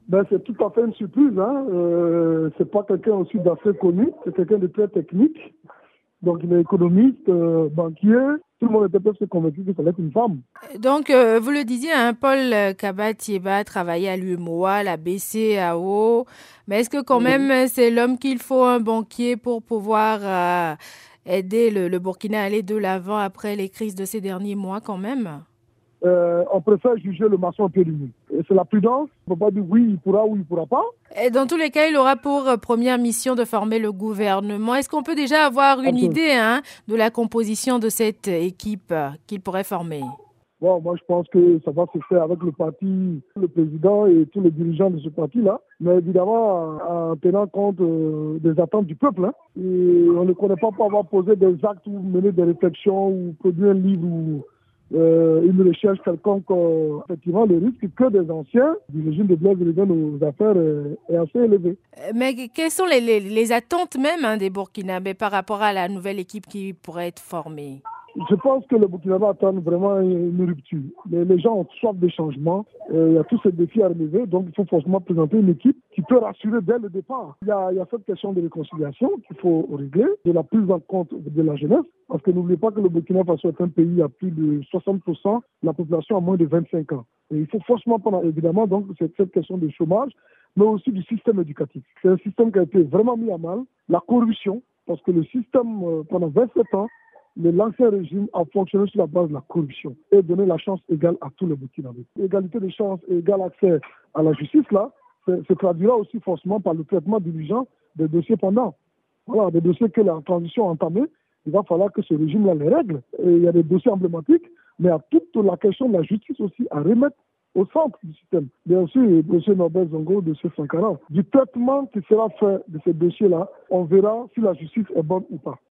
Ben, c'est tout à fait une surprise. C'est pas quelqu'un aussi d'assez connu, c'est quelqu'un de très technique. Donc il est économiste, banquier. Tout le monde était presque convaincu que ça allait être une femme. Donc, vous le disiez, hein, Paul Kabatieba travaillait à l'UMOA, la BCAO, mais est-ce que quand Mhm. même c'est l'homme qu'il faut, un banquier, pour pouvoir aider le Burkina à aller de l'avant après les crises de ces derniers mois quand même? On préfère juger le maçon au pied du mur. Et c'est la prudence. On ne peut pas dire oui, il pourra ou il ne pourra pas. Et dans tous les cas, il aura pour première mission de former le gouvernement. Est-ce qu'on peut déjà avoir une Absolument. idée, hein, de la composition de cette équipe qu'il pourrait former? Bon, moi, je pense que ça va se faire avec le parti, le président et tous les dirigeants de ce parti-là. Mais évidemment, en tenant compte des attentes du peuple. Et on ne connaît pas pour avoir posé des actes ou mené des réflexions ou produit un livre ou une recherche quelconque. Effectivement, le risque que des anciens du régime de Blaise reviennent aux affaires est assez élevé. Mais quelles sont les attentes même, hein, des Burkinabés par rapport à la nouvelle équipe qui pourrait être formée? Je pense que le Burkina attend vraiment une rupture. Les gens ont soif de changement. Il y a tous ces défis à relever. Donc, il faut forcément présenter une équipe qui peut rassurer dès le départ. Il y a cette question de réconciliation qu'il faut régler, de la prise en compte de la jeunesse. Parce que n'oubliez pas que le Burkina Faso est un pays à plus de 60% de la population à moins de 25 ans. Et il faut forcément prendre évidemment donc cette question du chômage, mais aussi du système éducatif. C'est un système qui a été vraiment mis à mal. La corruption, parce que le système, pendant 27 ans, l'ancien régime a fonctionné sur la base de la corruption et donné la chance égale à tous les Burkinabés. Égalité de chance et égal accès à la justice, là, se traduira aussi forcément par le traitement diligent des dossiers pendants. Voilà, des dossiers que la transition a entamés. Il va falloir que ce régime-là les règle. Et il y a des dossiers emblématiques, mais il y a toute la question de la justice aussi à remettre au centre du système. Bien sûr, le dossier Norbert Zongo, le dossier Sankara. Du traitement qui sera fait de ces dossiers-là, on verra si la justice est bonne ou pas.